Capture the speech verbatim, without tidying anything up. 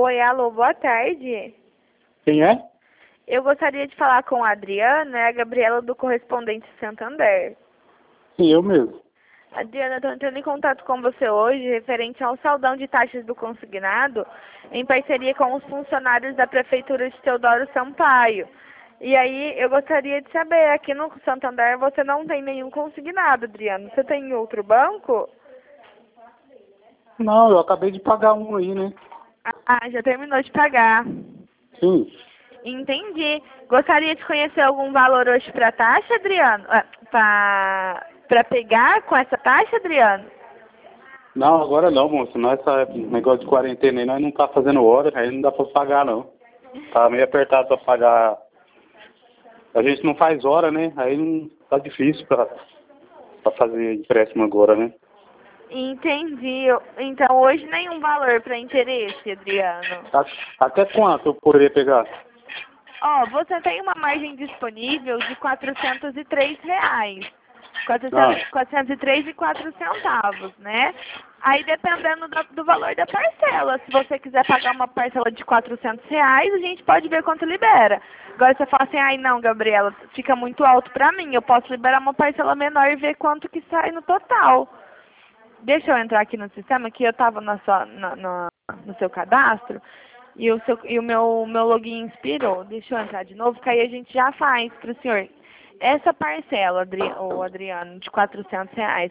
Oi, alô, boa tarde. Quem é? Eu gostaria de falar com a Adriana, é a Gabriela do Correspondente Santander. Sim, eu mesmo. Adriana, estou entrando em contato com você hoje referente ao saldão de taxas do consignado em parceria com os funcionários da Prefeitura de Teodoro Sampaio. E aí, eu gostaria de saber, aqui no Santander você não tem nenhum consignado, Adriana. Você tem em outro banco? Não, eu acabei de pagar um aí, né? Ah, já terminou de pagar. Sim. Entendi. Gostaria de conhecer algum valor hoje para taxa, Adriano? Para para pegar com essa taxa, Adriano? Não, agora não, moço. Nessa negócio de quarentena aí, nós não tá fazendo hora, aí não dá pra pagar, não. Tá meio apertado pra pagar. A gente não faz hora, né? Aí não tá difícil pra, pra fazer empréstimo agora, né? Entendi. Então, hoje nenhum valor para interesse, Adriano. A- Até quanto eu poderia pegar? Ó, você tem uma margem disponível de quatrocentos e três reais. Ah, quatrocentos, quatrocentos e três e quatro centavos, né? Aí dependendo do, do valor da parcela, se você quiser pagar uma parcela de quatrocentos reais, a gente pode ver quanto libera. Agora você fala assim, ai não, Gabriela, fica muito alto pra mim, eu posso liberar uma parcela menor e ver quanto que sai no total. Deixa eu entrar aqui no sistema, que eu estava na sua, na, na- no seu cadastro e o, seu, e o meu, meu login expirou. Deixa eu entrar de novo, que aí a gente já faz para o senhor. Essa parcela, Adri, ô, Adriano, de quatrocentos reais,